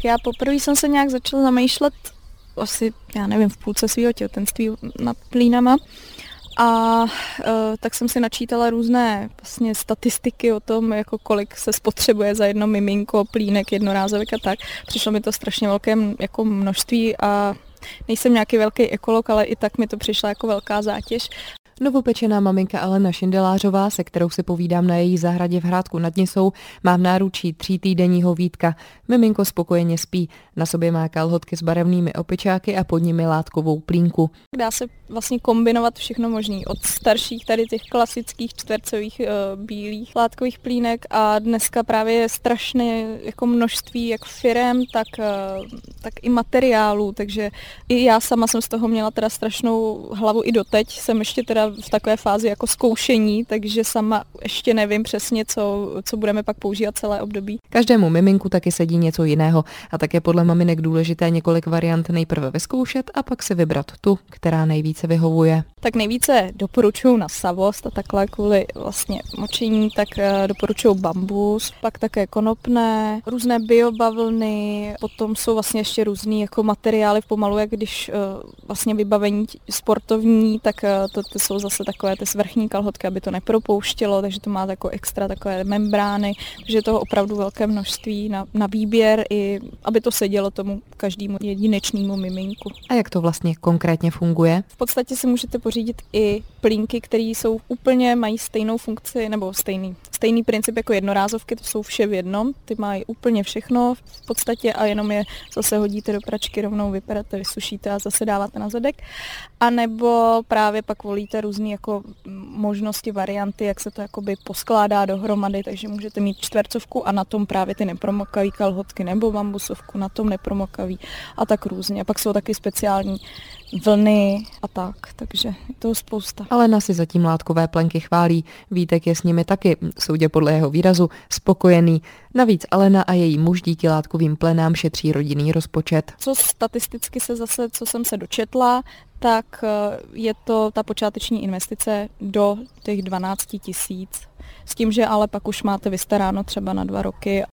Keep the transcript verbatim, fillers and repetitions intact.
já poprvé jsem se nějak začala zamýšlet asi, já nevím, v půlce svého těhotenství nad plínama. A uh, tak jsem si načítala různé vlastně statistiky o tom, jako kolik se spotřebuje za jedno miminko, plínek, jednorázovek a tak. Přišlo mi to strašně velké jako množství a nejsem nějaký velký ekolog, ale i tak mi to přišla jako velká zátěž. Novopečená maminka Alena Šindelářová, se kterou si povídám na její zahradě v Hrádku nad Nisou, má v náručí třítýdenního Vítka. Miminko spokojeně spí, na sobě má kalhotky s barevnými opičáky a pod nimi látkovou plínku. Dá se vlastně kombinovat všechno možný, od starších tady těch klasických čtvercových uh, bílých látkových plínek a dneska právě je strašné jako množství jak firem, tak, uh, tak i materiálů, takže i já sama jsem z toho měla teda strašnou hlavu i doteď, jsem ještě teda v takové fázi jako zkoušení, takže sama ještě nevím přesně, co, co budeme pak používat celé období. Každému miminku taky sedí něco jiného a tak je podle maminek důležité několik variant nejprve vyzkoušet a pak si vybrat tu, která nejvíce vyhovuje. Tak nejvíce doporučuju na savost a takhle kvůli vlastně močení, tak doporučuju bambus, pak také konopné, různé biobavlny, potom jsou vlastně ještě různý jako materiály pomalu, jak když vlastně vybavení sportovní, tak to, to jsou zase takové ty svrchní kalhotky, aby to nepropouštělo, takže to má jako extra takové membrány, takže je toho opravdu velké množství na, na výběr i aby to sedělo tomu každému jedinečnému miminku. A jak to vlastně konkrétně funguje? V podstatě si můžete pořídit i plínky, které jsou úplně, mají stejnou funkci, nebo stejný, stejný princip jako jednorázovky, to jsou vše v jednom, ty mají úplně všechno v podstatě a jenom je zase hodíte do pračky, rovnou vyperete, vysušíte a zase dáváte na zadek. A nebo právě pak volíte různé jako možnosti, varianty, jak se to jakoby poskládá dohromady, takže můžete mít čtvercovku a na tom právě ty nepromokavý kalhotky nebo bambusovku, na tom nepromokavý a tak různě. A pak jsou taky speciální vlny a tak, takže je toho spousta. Alena si zatím látkové plenky chválí, Vítek je s nimi taky, soudě podle jeho výrazu, spokojený. Navíc Alena a její muž díky látkovým plenám šetří rodinný rozpočet. Co statisticky se zase, co jsem se dočetla, tak je to ta počáteční investice do těch dvanáct tisíc. S tím, že ale pak už máte vystaráno třeba na dva roky